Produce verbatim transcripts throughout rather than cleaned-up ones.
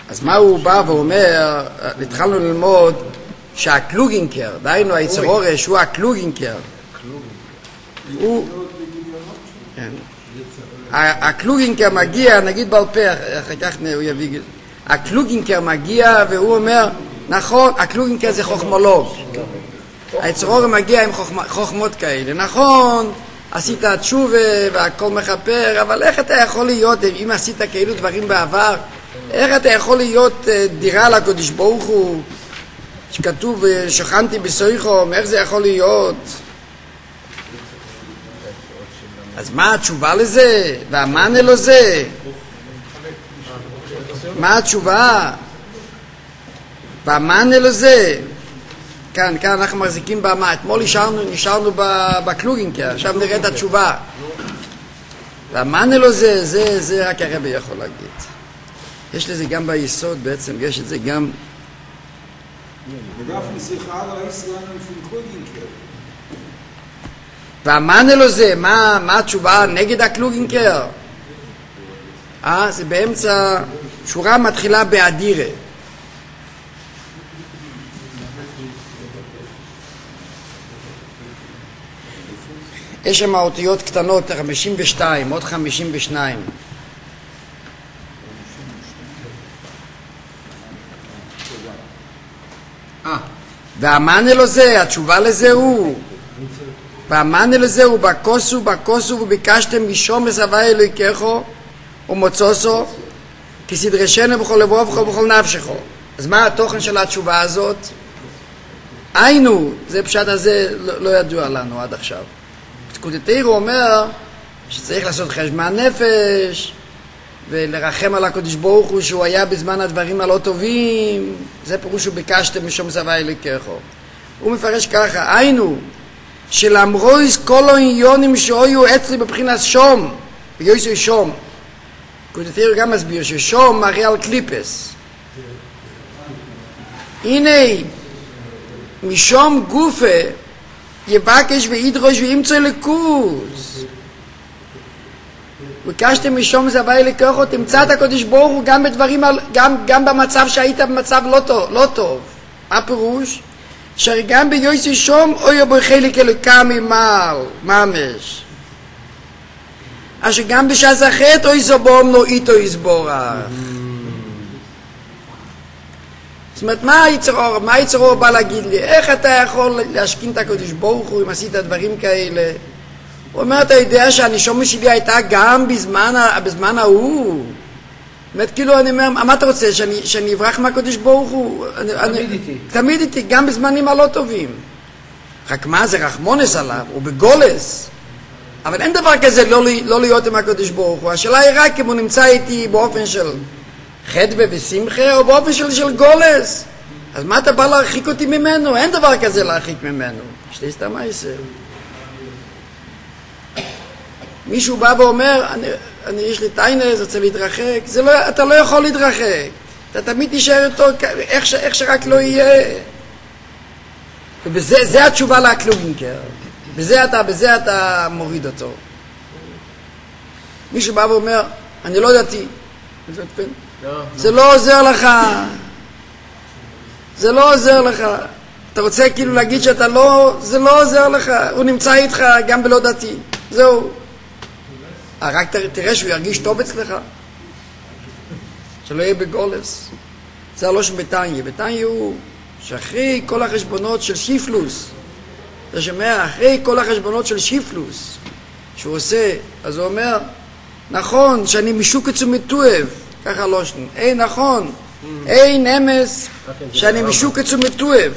אז מה הוא בא ואומר, התחלנו ללמוד שהקלוגינקר, דהיינו היצרורש הוא הקלוגינקר. הוא... הקלוגינקר מגיע, נגיד בעל פה, אחר כך הוא יביא... הקלוגינקר מגיע והוא אומר, נכון, הקלוגינקר זה חוכמולוג. היצרור מגיע עם חוכמות כאלה. נכון, עשית תשובה והכל מחפר, אבל איך אתה יכול להיות, אם עשית כאלו דברים בעבר, איך אתה יכול להיות דירה לקודש ברוך הוא, שכתוב שכנתי בסויחום, איך זה יכול להיות? אז מה התשובה לזה? והמענה לזה? מה התשובה? והמענה לזה? כאן, כאן אנחנו מחזיקים במה. אתמול נשארנו, נשארנו בקלוגינקר, עכשיו נראה את התשובה. והמענה לזה, זה, זה רק הרבי יכול להגיד. יש לזה גם ביסוד, בעצם יש את זה גם... והמענה לזה, מה, מה התשובה נגד הקלוגינקר? אה, זה באמצע, שורה מתחילה באדירה. יש שם אותיות קטנות, חמישים ושתיים, עוד חמישים ושניים. והמענה לזה, התשובה לזה הוא, והמענה לזה הוא בקוסו, בקוסו, וביקשתם משום מסבי אלוהיכךו ומוצוסו, כי סדרשנו בכל לבוב ובכל בכל נפשכו. אז מה התוכן של התשובה הזאת? היינו, זה פשט הזה לא, לא ידוע לנו עד עכשיו. קודתירו אומר שצריך לעשות חשבון נפש ולרחם על הקדוש ברוך הוא שהוא היה בזמן הדברים הלא טובים. זה פירוש שביקשתם משום מסבי אלוהיכךו. הוא מפרש ככה, היינו שלמרויס כל העניונים שהיו אצלי בבחינת שום ויועסו שום. קודתירו גם מסביר ששום מראה על קליפס. הנה משום גופה יבקש וידרוש וימצא לקוס. ביקשתם משום מסבי אלוהיכךו, תמצא את הקדוש ברוך הוא גם בדברים, גם, גם במצב שהיית במצב לא טוב, לא טוב. מה פירוש? שהרי גם ביועסו שום אוי בו חלק אלוקה ממעל, ממש. אשר גם בשעת החטא אוי זבום לא איתו יסבורך. זאת אומרת, מה היצרור, מה היצרור בא להגיד לי? איך אתה יכול להשכין את הקדוש ברוך הוא אם עשית דברים כאלה? הוא אומר, אתה יודע שהנשמה שלי הייתה גם בזמן, בזמן ההוא. זאת אומרת, כאילו, אני אומר, מה אתה רוצה, שאני, שאני אברח מהקדוש ברוך הוא? אני, תמיד אני, איתי. תמיד איתי, גם בזמנים הלא טובים. רק מה, זה רחמונס עליו, הוא בגולס. אבל אין דבר כזה לא, לא להיות עם הקדוש ברוך הוא. השאלה היא רק אם הוא נמצא איתי באופן של חדווה ושמחה, או באופן של, של גולס. אז מה אתה בא להרחיק אותי ממנו? אין דבר כזה להרחיק ממנו. שתי סתם מה יעשה? מישהו בא ואומר, אני, אני, יש לי טיינס, רוצה להתרחק. זה לא, אתה לא יכול להתרחק. אתה תמיד תישאר איתו איך, ש, איך שרק לא יהיה. ובזה, זה התשובה לקלוגינקר. בזה אתה, בזה אתה מוריד אותו. מישהו בא ואומר, אני לא דתי. זה לא עוזר לך. זה לא עוזר לך. אתה רוצה כאילו להגיד שאתה לא, זה לא עוזר לך. הוא נמצא איתך גם בלא דתי. זהו. רק תראה שהוא ירגיש טוב אצלך. שלא יהיה בגולס. זה הלושן בתניא. בתניא הוא שאחרי כל החשבונות של שיפלוס, אתה שומע, אחרי כל החשבונות של שיפלוס שהוא עושה, אז הוא אומר, נכון, שאני משוקץ ומתואב, ככה לושן, אי נכון, אי נמס, שאני משוקץ ומתואב.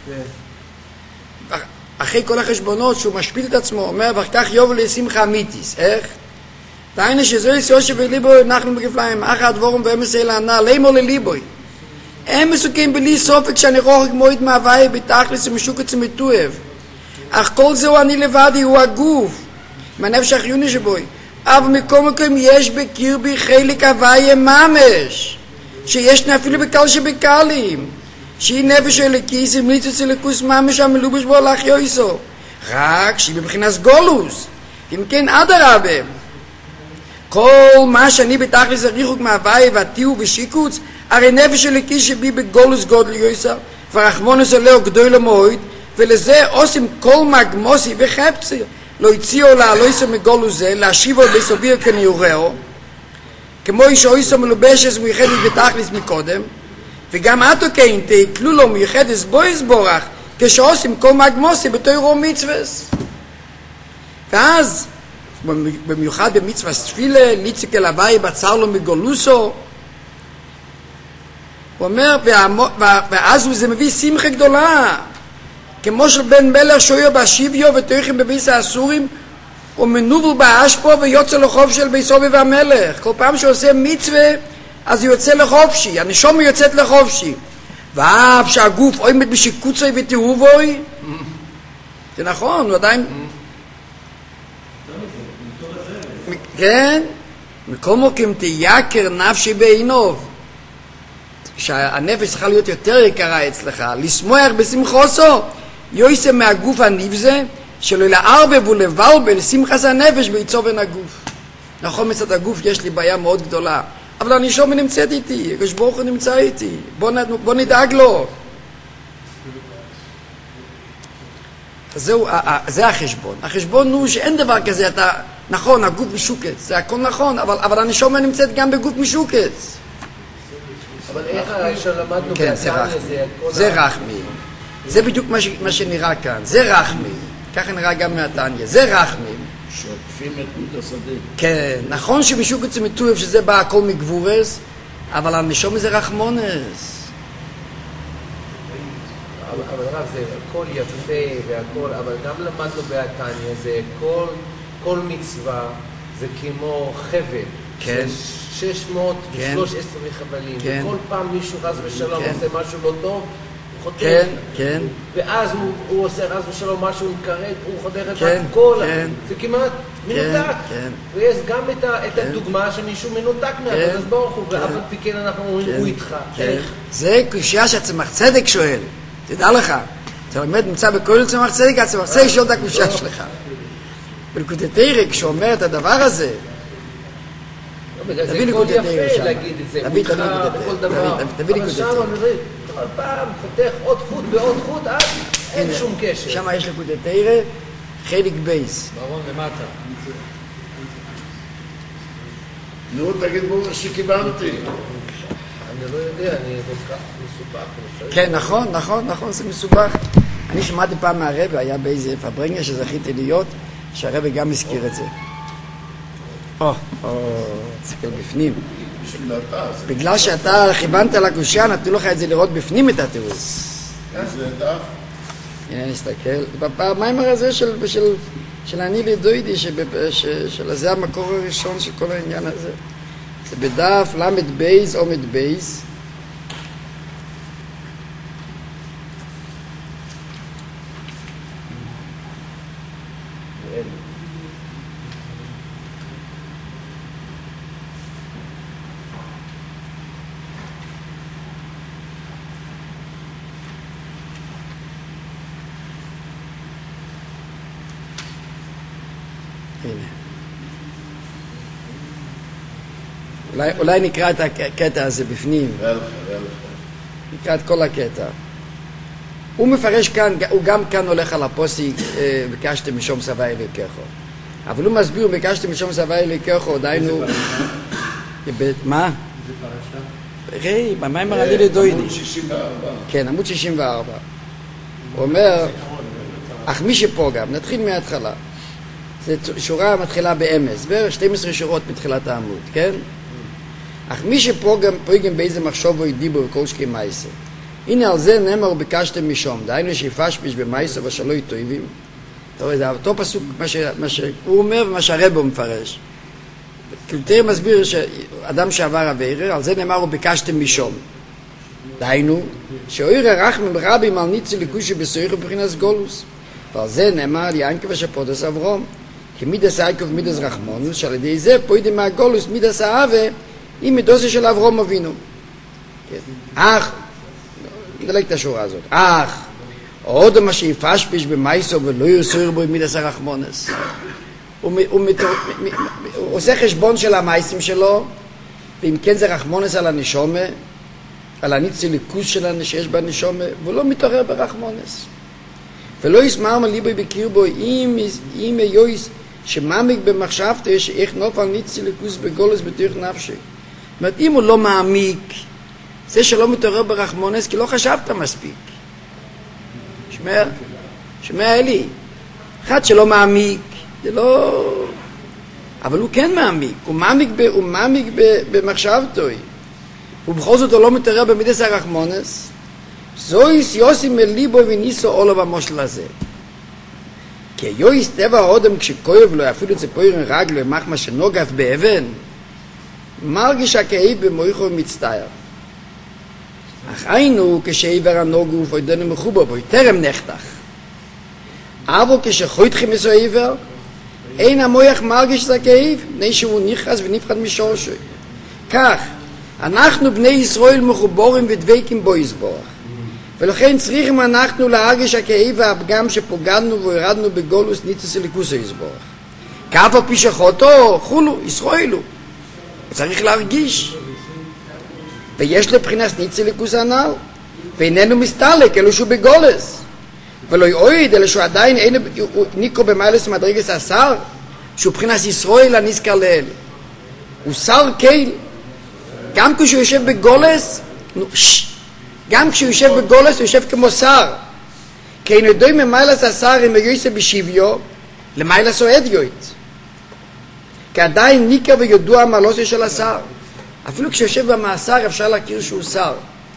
אחרי כל החשבונות שהוא משפיל את עצמו, אומר, וכך יובל לשמחה אמיתיס, איך? תאינה שזו יושב בליבוי, אנחנו מגפליים, אחר הדבורם ואמס אלה ענה, לימו לליבוי. הם מסוכים בלי סופק שאני רוחק מועד מהווי בתכלס ומשוקץ ומתואב. אך כל זהו אני לבדי, הוא הגוף, מהנפש החיוני שבוי. אבל מקום מקום יש בקרבי חלק הוויה ממש, שיש אפילו בקל שבקלים, שהיא נפש אלוקיס, המליצוס אלוקוס ממש המלובש בו הלך יויסו, רק שהיא בבחינת גולוס. אם כן, אדרבה, כל מה שאני בתכלס הריחוק מהווי והתיאור ושיקוץ, הרי נפש שליקי שבי בגולוס גודל יויסר, ורחמונוס עלהו גדול המועד, ולזה עושים כל מגמוסי וחפציר, לא הציעו לה, לא יסו מגולוס זה, להשיבו בסוביר כניורהו, כמו איש או איסו מלובשס מיוחדת בתכלס מקודם, וגם עתו כן תקלו לו מיוחדת בויס בורח, כשעושים כל מגמוסי בתוירו מצווס. ואז, במיוחד במצווה תפילה, ליציק אל הוואי בצר לו מגולוסו, הוא אומר, ואז זה מביא שמחה גדולה, כמו של בן מלך שויר בהשיביו ותויכים בביס האסורים, הוא מנובל באשפו ויוצא לחוף של ביסובי והמלך. כל פעם שעושה מצווה, אז הוא יוצא לחופשי, הנשום יוצאת לחופשי. ואף שהגוף עומד בשיקוצוי ותאובוי, זה נכון, הוא עדיין... כן, מכל מוקים תייקר נפשי בעינוב, שהנפש צריכה להיות יותר יקרה אצלך, לשמוח בשמחוסו, יויסה מהגוף הנבזה, שלא לערבב ולבלבל שמחס הנפש בעיצו בין הגוף. נכון, מצד הגוף יש לי בעיה מאוד גדולה, אבל אני שום נמצאת איתי, הקדוש ברוך הוא נמצא איתי, בוא, נ, בוא נדאג לו. זהו, זה החשבון. החשבון הוא שאין דבר כזה, אתה, נכון, הגוף משוקץ, זה הכל נכון, אבל, אבל אני שום נמצאת גם בגוף משוקץ. אבל איך שלמדנו כן, זה רחמי. זה רחמי. זה בדיוק מה, ש, מה שנראה כאן. זה רחמי. ככה נראה גם מהתניה. זה רחמי. שעוקפים את מיד השדה. כן, נכון שמשוקץ ומטויב שזה בא הכל מגבורס, אבל הנשום זה רחמונס. אבל, אבל רב, זה הכל יפה והכל, אבל גם למדנו בהתניה, זה כל, כל מצווה, זה כמו חבל. כן. שש מאות ושלוש עשרה חבלים, כן. וכל פעם מישהו חס ושלום כן. עושה משהו לא טוב, הוא חותך, כן, כן. ואז הוא, הוא עושה חס ושלום משהו מקרב, הוא חותך את כן, הכל, כן. זה כמעט מנותק, כן. ויש גם את, ה, את כן. הדוגמה שמישהו מנותק מהקדוש ברוך הוא, ואף על פי כן אנחנו אומרים, הוא איתך, איך? זה קושייה שהצמח צדק שואל, תדע לך, אתה באמת נמצא בכל צמח צדק, הצמח צדק שואל את הקושייה שלך. בליקוטי תורה, כשהוא אומר את הדבר הזה, בגלל זה הכל יפה להגיד את זה, הוא איתך בכל דבר, אבל שם אומרים, כל פעם חותך עוד חוט ועוד חוט, עד אין שום קשר. שם יש ליקוטי תורה, חלק בייס. ברון למטה. נו, תגיד בו שקיבלתי. אני לא יודע, אני כל כך מסופק. כן, נכון, נכון, נכון, זה מסובך. אני שמעתי פעם מהרבא, היה באיזה פברנגה שזכיתי להיות, שהרבא גם הזכיר את זה. או, או, תסתכל בפנים. בגלל שאתה כיוונת לקושייה, נתנו לך את זה לראות בפנים את התירוץ. זה דף? הנה נסתכל. במיימר הזה של, של, של אני לדוידי, שזה המקור הראשון של כל העניין הזה. זה בדף למד בייז, עומד בייז. אולי, אולי נקרא את הקטע הזה בפנים. נקרא את כל הקטע. הוא מפרש כאן, הוא גם כאן הולך על הפוסיק, ביקשתם משום סבי אלוהיכךו. אבל הוא מסביר, ביקשתם משום סבי אלוהיכךו, דיינו... מה? זה פרשה? ראי, במיימר אני לדוידי. עמוד שישים וארבע. כן, עמוד שישים וארבע. הוא אומר, אך מי שפוגם, נתחיל מההתחלה. זה שורה מתחילה באמס, בערך שתים עשרה שורות מתחילת העמוד, כן? אך מי שפוגם פוגם באיזה מחשוב או דיבור כל שקי מייסה. הנה על זה נאמר וביקשתם משום, דהיינו שיפשפיש במייסה ושלוי טויבים. אתה רואה, זה אותו פסוק, מה, ש, מה שהוא אומר ומה שהרבא מפרש. כלתר מסביר שאדם שעבר עבירה, על זה נאמר וביקשתם משום. דהיינו, שאוירה רחמים רבים על ניצי ליקושי בסויך ובחינס גולוס. ועל זה נאמר ינקב ושפודס אברום. כי מידס אייקוב מידס רחמונוס, שעל ידי זה פוידים מהגולוס מידס האהבה, עם מידוסי של אברום אבינו. אך, נדלק את השורה הזאת, אך, עוד מה שיפשפיש במייסו ולא יסויר בו עם מידס הרחמונס. הוא, הוא, הוא, הוא עושה חשבון של המייסים שלו, ואם כן זה רחמונס על הנשומה, על הניציליקוס שלנו שיש בנשומה, והוא לא מתעורר ברחמונס. ולא יסמר מליבוי בקיר בו, אם, אם יויס שמעמיק במחשבתו, יש איך נוף על ניציליקוס בגולס בתוך נפשי. זאת אומרת, אם הוא לא מעמיק, זה שלא מתעורר ברחמונס, כי לא חשבת מספיק. שמע, שמע אלי, אחד שלא מעמיק, זה לא... אבל הוא כן מעמיק, הוא מעמיק, ב, הוא מעמיק ב, במחשבתו. ובכל זאת הוא לא מתעורר במידס הרחמונס, זויס יוסי מליבו וניסו אולו במושל הזה. כי יויס טבע האודם כשכואב לו אפילו ציפוירן רגלו מחמה שנוגף באבן, מרגיש הכאב במויכו ומצטער. אך היינו כשעבר הנוגו ופוידנו מחובו בו, טרם נחתך. אבל כשחויתכם איזו עבר, אין המויח מרגיש את הכאב, בני שהוא נכנס ונפחד משורשו. כך, אנחנו בני ישראל מחוברים ודבקים בו יסבורך. ולכן צריכים אנחנו להרגיש הכאב והפגם שפוגענו והרדנו בגולוס ניצוס אליקוסו יסבורך. כאף על פי שחוטו, חולו, ישרואלו. צריך להרגיש. ויש לבחינס ניצוס אליקוס הנ"ל, ואיננו מסתלק, אלו שהוא בגולס. ולא יועיד, אלא שהוא עדיין אין ניקו במיילס מדרגס השר, שהוא בחינס ישראל הנזכר לאל. הוא שר קייל. גם כשהוא יושב בגולס, נו, שש, גם כשהוא יושב בגולס, הוא יושב כמו שר. כי אינו דוי ממיילס השר אם יויסה בשביו, למיילס או אדיוט. כי עדיין ניקר וידוע המעלוסי של השר. אפילו כשיושב במאסר אפשר להכיר שהוא שר.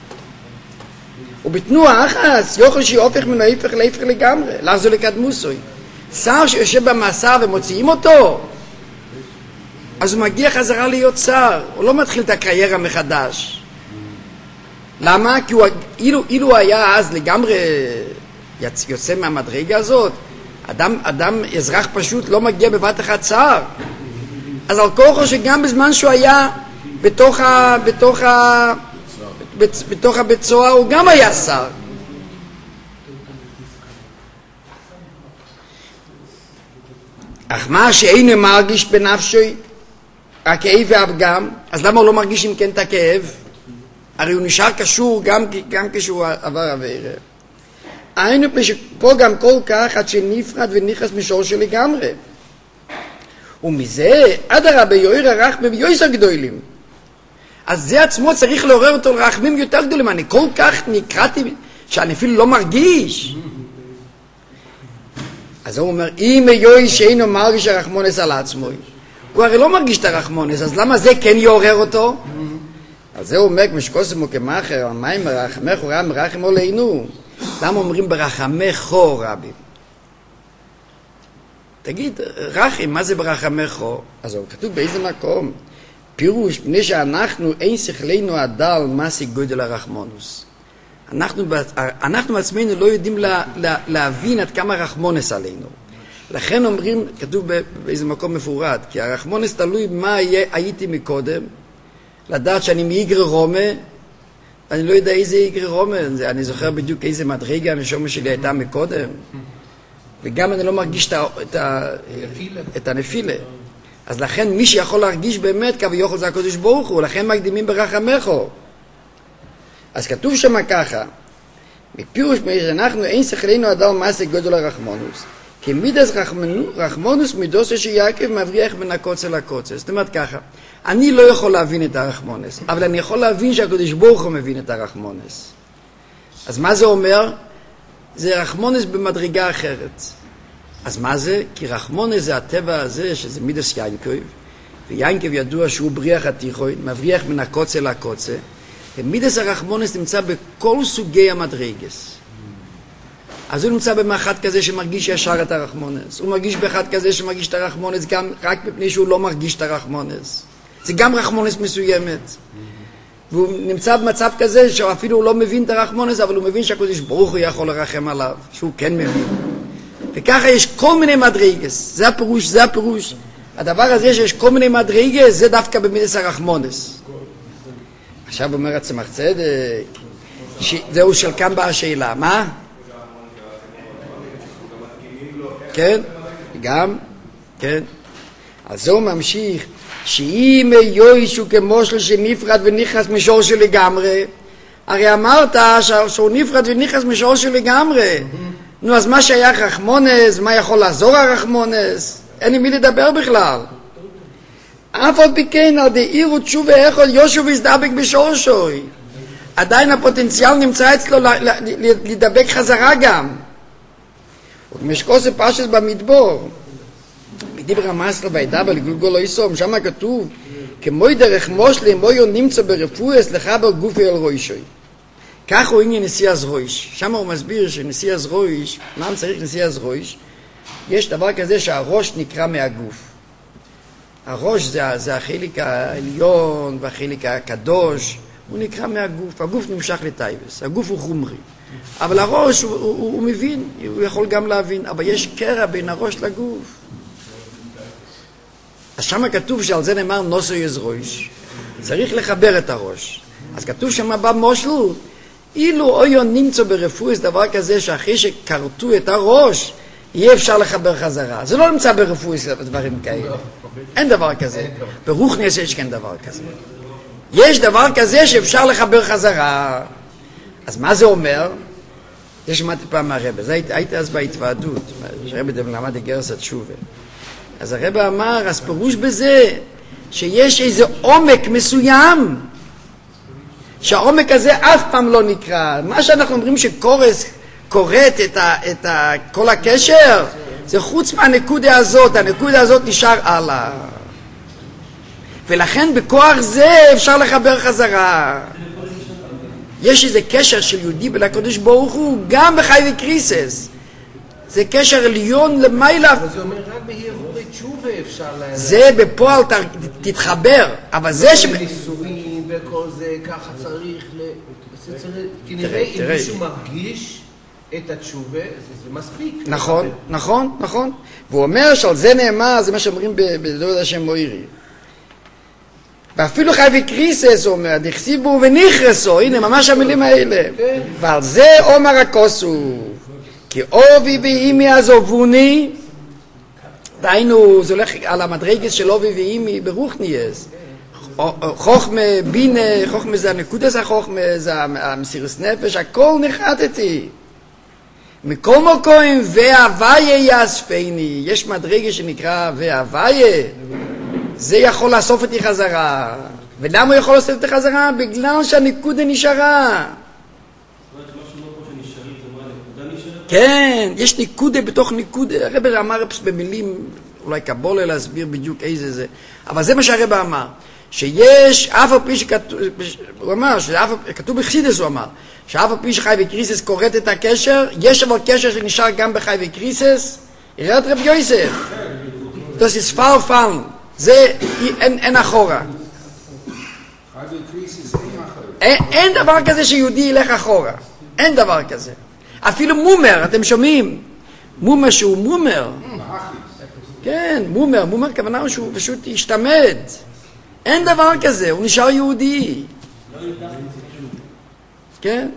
ובתנועה אחס, יוכל שהופך מן ההפך להפך לגמרי, לחזור לקדמוסוי. שר שיושב במאסר ומוציאים אותו, אז הוא מגיע חזרה להיות שר, הוא לא מתחיל את הקריירה מחדש. למה? כי הוא, אילו, אילו היה אז לגמרי יוצא מהמדרגה הזאת, אדם, אדם, אזרח פשוט לא מגיע בבת אחת שר. אז על כוחו שגם בזמן שהוא היה בתוך ה... בתוך ה... בתוך הבית סוהר הוא גם היה שר. אך מה שאינו מרגיש בנפשו הכאב והפגם, אז למה הוא לא מרגיש אם כן את הכאב? הרי הוא נשאר קשור גם, גם כשהוא עבר עבירה. היינו פה גם כל כך עד שנפרד ונכנס משורשו לגמרי. ומזה עד הרבה יויר הרחמים ויועס הגדולים. אז זה עצמו צריך לעורר אותו לרחמים יותר גדולים. אני כל כך נקראתי שאני אפילו לא מרגיש. אז הוא אומר, אם יועס שאינו מרגיש הרחמונס על עצמו, הוא הרי לא מרגיש את הרחמונס, אז למה זה כן יעורר אותו? אז זה אומר, משקוסמו כמאחר, המים מרחמך הוא רב מרחם עלינו. למה אומרים ברחמךו רבי? תגיד, רחם, מה זה ברחמךו? אז הוא כתוב באיזה מקום? פירוש, פני שאנחנו, אין שכלנו הדל, מה זה גודל הרחמונוס. אנחנו, אנחנו בעצמנו לא יודעים לה, לה, להבין עד כמה רחמונס עלינו. לכן אומרים, כתוב באיזה מקום מפורד, כי הרחמונס תלוי מה הייתי מקודם, לדעת שאני מאיגר רומה, אני לא יודע איזה איגר רומה, אני זוכר בדיוק איזה מדרגה הנשמה שלי הייתה מקודם, וגם אני לא מרגיש את, ה, את הנפילה. אז לכן מי שיכול להרגיש באמת כביכול זה הקדוש ברוך הוא, לכן מקדימים ברחמךו. אז כתוב שם ככה, מפירוש שאנחנו אין שכלנו הדל מעשה גודל הרחמונוס, כי מידס רחמונוס מידוס שיעקב מבריח בין הקוצה לקוצה. זאת אומרת ככה, אני לא יכול להבין את הרחמונס, אבל אני יכול להבין שהקדוש ברוך הוא מבין את הרחמונס. אז מה זה אומר? זה רחמונס במדרגה אחרת. אז מה זה? כי רחמונס זה הטבע הזה, שזה מידס יינקב, ויינקב ידוע שהוא בריח התיכון, מבריח מן הקוצה לקוצה, ומידס הרחמונס נמצא בכל סוגי המדרגס. אז הוא נמצא במאחד כזה שמרגיש ישר את הרחמונס, הוא מרגיש באחד כזה שמרגיש את הרחמונס גם רק מפני שהוא לא מרגיש את הרחמונס. זה גם רחמונס מסוימת. והוא נמצא במצב כזה שאפילו הוא לא מבין את הרחמונס, אבל הוא מבין שהקדוש ברוך הוא יכול לרחם עליו, שהוא כן מבין. וככה יש כל מיני מדרגס, זה הפירוש, זה הפירוש. הדבר הזה שיש כל מיני מדרגס, זה דווקא במידס הרחמונס. עכשיו אומר הצמח צדק, זהו של כאן באה השאלה, מה? כן, גם, כן. אז הוא ממשיך, שאם יויש הוא כמושל שנפרד ונכנס משור של לגמרי, הרי אמרת שהוא נפרד ונכנס משור של לגמרי. נו, אז מה שייך רחמונס? מה יכול לעזור הרחמונס? אין עם מי לדבר בכלל. אף עוד בכן על דאירו תשובה אחד יושו ויזדבק בשורשוי. עדיין הפוטנציאל נמצא אצלו לדבק חזרה גם. ומשקוס פשס במדבור. בדיבר המסר והידבר לגלגול לא יסום, שם כתוב, כמוי דרך מושלי מויו נמצא ברפואס לחבר גופי אל רוישוי. כך הוא עניין נשיא הזרויש. שם הוא מסביר שנשיא הזרויש, מה צריך נשיא הזרויש? יש דבר כזה שהראש נקרא מהגוף. הראש זה, זה החלק העליון והחלק הקדוש, הוא נקרא מהגוף. הגוף נמשך לטייבס, הגוף הוא חומרי. אבל הראש הוא, הוא, הוא, הוא מבין, הוא יכול גם להבין, אבל יש קרע בין הראש לגוף. אז שם כתוב שעל זה נאמר נוסו יזרויש. צריך לחבר את הראש. אז כתוב שם במושלו, אילו אויו נמצא ברפואס דבר כזה שאחרי שקרטו את הראש, יהיה אפשר לחבר חזרה. זה לא נמצא ברפואס דברים כאלה. אין דבר כזה. ברוחניאס יש כן דבר כזה. יש דבר כזה שאפשר לחבר חזרה. אז מה זה אומר? זה שמעתי פעם מהרבא. זה הייתי אז בהתוועדות. הרבא למד גרסת שובה. אז הרבא אמר, אז פירוש בזה שיש איזה עומק מסוים, שהעומק הזה אף פעם לא נקרא. מה שאנחנו אומרים שקורס קוראת את, ה, את ה, כל הקשר, זה חוץ מהנקודה הזאת, הנקודה הזאת נשאר הלאה. ולכן בכוח זה אפשר לחבר חזרה. יש איזה קשר של יהודי ולקדוש ברוך הוא, גם בחי וקריסס. זה קשר עליון למעלה. אבל זה אומר רק בהרהורי תשובה אפשר לה... זה בפועל תתחבר, אבל זה ש... ניסויים וכל זה, ככה צריך ל... כי נראה אם מישהו מרגיש את התשובה, זה מספיק. נכון, נכון, נכון. והוא אומר שעל זה נאמר, זה מה שאומרים בדוד השם מוירי. ואפילו חי וקריסס, הוא אומר, דכסיבו ונכרסו, הנה ממש המילים האלה. ועל זה אומר הכוסו. כי אובי ואימי עזובוני, דיינו, זה הולך על המדרגס של אובי ואימי ברוחניאס. חוכמה, בינה, חוכמה זה הנקודס החוכמה, זה המסירוס נפש, הכל נחתתי. מכל מקום, והוויה יאספני, יש מדרגס שנקרא והוויה, זה יכול לאסוף אותי חזרה. ולמה הוא יכול לאסוף אותי חזרה? בגלל שהנקודה נשארה. כן, יש ניקודה בתוך ניקודה. הרב אמר במילים, אולי קבולה להסביר בדיוק איזה זה, אבל זה מה שהרב אמר, שיש אף על פי שכתוב, הוא אמר, כתוב בחסידס, הוא אמר, שאף על פי שחי וקריסס קוראת את הקשר, יש אבל קשר שנשאר גם בחי וקריסס, יראה את רב יוסף. Das ist fall fallen. זה, אין, אין אחורה. אין, אין דבר כזה שיהודי ילך אחורה. אין דבר כזה. אפילו מומר, אתם שומעים? מומר שהוא מומר. כן, מומר. מומר כוונה הוא שהוא פשוט ישתמד. אין דבר כזה, הוא נשאר יהודי. כן?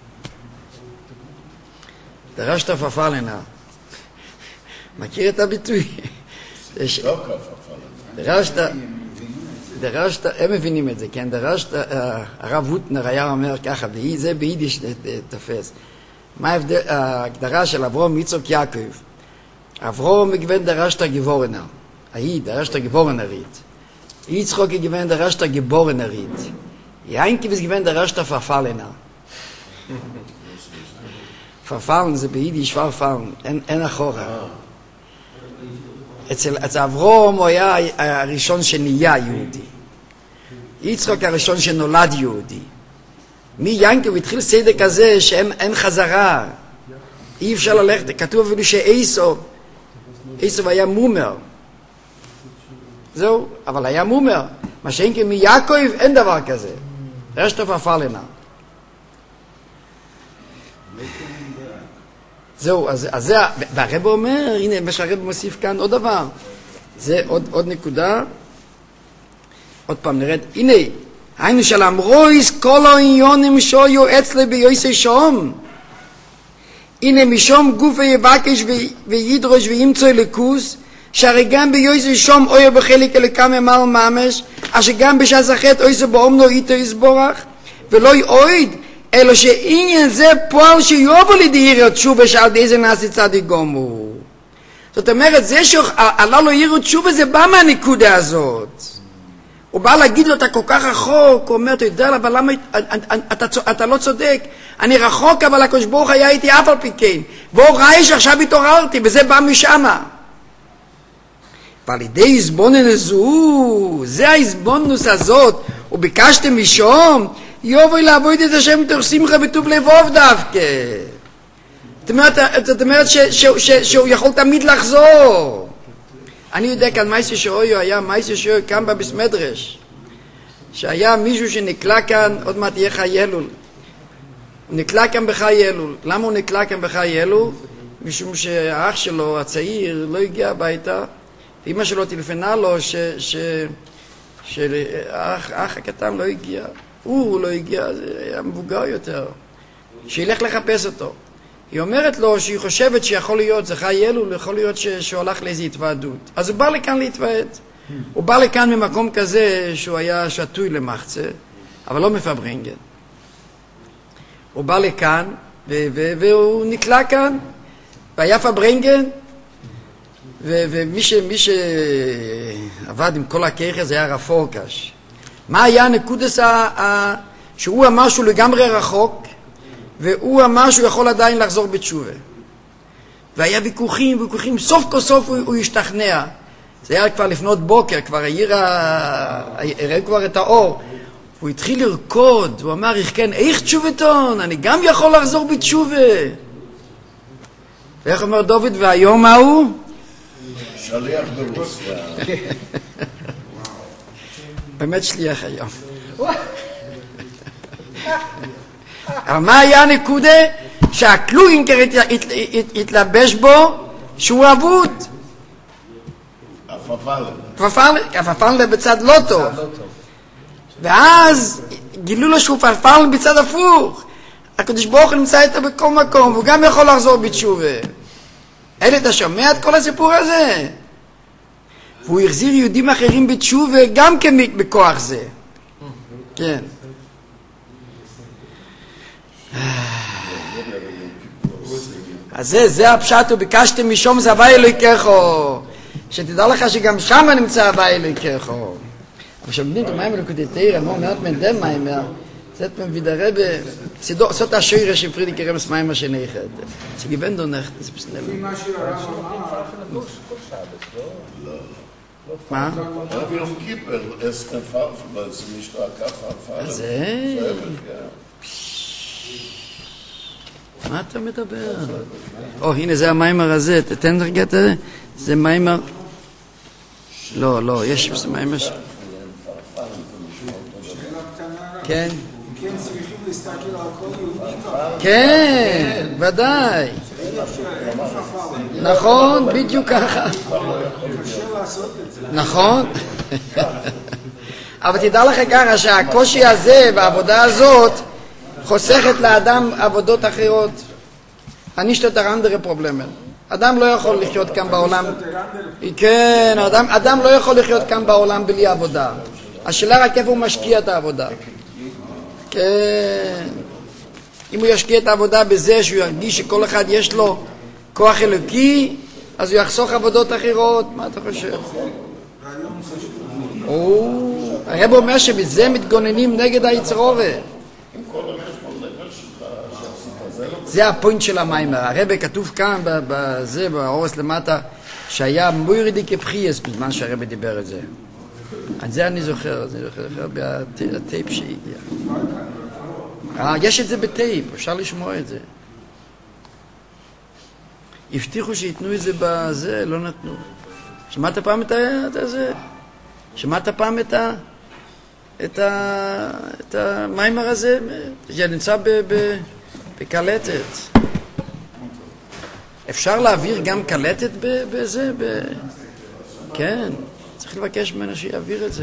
דרשת פפלנה. מכיר את הביטוי? לא כפפלנה. דרשת... דרשת, הם מבינים את זה, כן? דרשת, הרב הוטנר היה אומר ככה, זה ביידיש תופס. מה ההבדל, ההגדרה של אברום יצחק יעקב? אברום גוון דרשת גיבורנה. ההיא דרשת גיבורנרית. יצחק גוון דרשת גיבורנרית. יענקי גוון דרשת פפלנה. פפלן זה ביידיש פפלן, אין, אין אחורה. אצל, אצל אברום הוא היה הראשון שנהיה יהודי. יצחק הראשון שנולד יהודי. מיינקב התחיל סדר כזה שאין אין חזרה. אי אפשר ללכת. כתוב אפילו שאיסוב, איסוב היה מומר. זהו, אבל היה מומר. מה שאין כי מיעקב אין דבר כזה. רשת פפלנה. זהו, אז, אז זה, והרב אומר, הנה מה שהרב מוסיף כאן עוד דבר. זה עוד, עוד נקודה. עוד פעם נרד, הנה, היינו של אמרויס כל העניונים שויו אצלי ביוסי שום. הנה משום גוף יבקש וידרוש וימצא לקוס, שהרי גם ביועזו שום אויר בחלק אלוקם ממל ממש, אשר גם בשעת החטא אויסו באומנו איתו יסבורך, ולא יאויד, אלא שעניין זה פועל שיובו לידי תשובה שעל די זה נעשי צדיק גומו. זאת אומרת, זה שעלה לו יראת תשובה זה בא מהנקודה הזאת. הוא בא להגיד לו, אתה כל כך רחוק, הוא אומר, אתה יודע, אבל למה, אתה, אתה לא צודק, אני רחוק, אבל הקדוש ברוך היה איתי אף על פי כן, והוא ראה שעכשיו התעוררתי, וזה בא משמה. ועל ידי הזבוננוס זו, זה ההזבוננוס הזאת, וביקשתם משום, יובוי לעבוד את השם מתוך שמחה וטוב לבוב דווקא. זאת אומרת שהוא יכול תמיד לחזור. אני יודע כאן מייסי שאויו היה מייסי שאויו כאן בביס מדרש, שהיה מישהו שנקלע כאן, עוד מעט יהיה חי אלול. הוא נקלע כאן בחי אלול. למה הוא נקלע כאן בחי אלול? משום שהאח שלו הצעיר לא הגיע הביתה, ואמא שלו טלפנה לו שהאח הקטן לא הגיע. הוא לא הגיע, זה היה מבוגר יותר, שילך לחפש אותו. היא אומרת לו שהיא חושבת שיכול להיות, זה חי אלול, יכול להיות שהוא הלך לאיזו התוועדות. אז הוא בא לכאן להתוועד. הוא בא לכאן ממקום כזה שהוא היה שטוי למחצה, אבל לא מפברנגן. הוא בא לכאן, והוא נקלע כאן, והיה פברנגן, ומי שעבד עם כל הכיחה זה היה רב פורקש. מה היה הנקודס שהוא אמר שהוא לגמרי רחוק, והוא אמר שהוא יכול עדיין לחזור בתשובה. והיה ויכוחים, ויכוחים, סוף כל סוף הוא, הוא השתכנע. זה היה כבר לפנות בוקר, כבר העיר, הראה כבר את האור. הוא התחיל לרקוד, הוא אמר, איך כן, איך תשובתון, אני גם יכול לחזור בתשובה. ואיך אומר דוד, והיום מה הוא? שליח ברוסיה. באמת שליח היום. אבל מה היה הנקודה? שהקלוינקר התלבש בו שהוא אבוד. הפפל. הפפל בצד לא טוב. ואז גילו לו שהוא פפל בצד הפוך. הקדוש ברוך הוא נמצא איתו בכל מקום, והוא גם יכול לחזור בתשובה. אלה, אתה שומע את כל הסיפור הזה? והוא החזיר יהודים אחרים בתשובה גם כן בכוח זה. כן. אז זה, זה הפשט, וביקשתם משום זה הווי אלוהיקךו. שתדע לך שגם שם נמצא הווי אלוהיקךו. אבל שמדים את המים אלוקותיתר, אמרו מאות מן דם מיימר, זאת מבידרה ב... זאת השוירה של פרידיק רמס מיימר שנייחד. שגיבן דונך, זה בסנל. לפי מה שהרב אמר. מה? הרב יום קיפר, אסטן פרפל, זה משתו הכף פרפל. זה... מה אתה מדבר? או, הנה זה המיימר הזה, תתן רגע את זה. זה מיימר... לא, לא, יש מיימר... כן. כן, צריכים להסתכל על כל יהודי. כן, ודאי. נכון, בדיוק ככה. קשה לעשות את זה. נכון. אבל תדע לך ככה שהקושי הזה והעבודה הזאת חוסכת לאדם עבודות אחרות. אני שתת הרנדרה פרובלמן. אדם לא יכול לחיות כאן בעולם. כן, אדם, אדם לא יכול לחיות כאן בעולם בלי עבודה. השאלה רק איפה הוא משקיע את העבודה. כן. אם הוא ישקיע את העבודה בזה שהוא ירגיש שכל אחד יש לו כוח אלוקי, אז הוא יחסוך עבודות אחרות. מה אתה חושב? או, הרב אומר שבזה מתגוננים נגד היצרורת. זה הפוינט של המיימר. הרב כתוב כאן בזה, באורס למטה, שהיה מוירדי כפחייס בזמן שהרב דיבר את זה. על זה אני זוכר, אני זוכר בטייפ שהגיע. יש את זה בטייפ, אפשר לשמוע את זה. הבטיחו שיתנו את זה בזה, לא נתנו. שמעת פעם את זה? שמעת פעם את ה... את ה... את המיימר הזה? זה נמצא בקלטת. אפשר להעביר גם קלטת בזה? כן. צריך לבקש ממנו שיעביר את זה.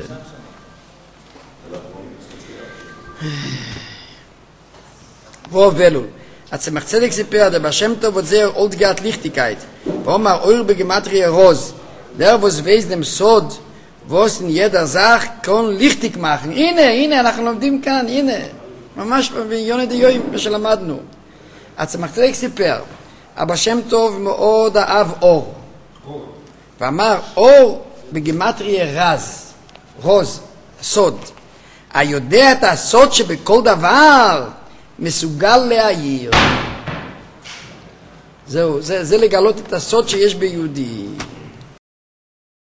רוב אלול. הצמח צדק סיפר, דה בשם טוב עוד זה אולד גאט ליכטיקייט. ואומר, אויר בגמטריה רוז. der was weiß dem Sod, was in jeder Sache kann lichtig machen. הנה, הנה, אנחנו לומדים כאן, הנה. ממש ביוני דיום שלמדנו. הצמח צדק סיפר, אבא שם טוב מאוד אהב אור. ואמר, אור בגימטריה רז, רוז, סוד. היודע את הסוד שבכל דבר מסוגל להעיר. זהו, זה, זה לגלות את הסוד שיש ביהודי.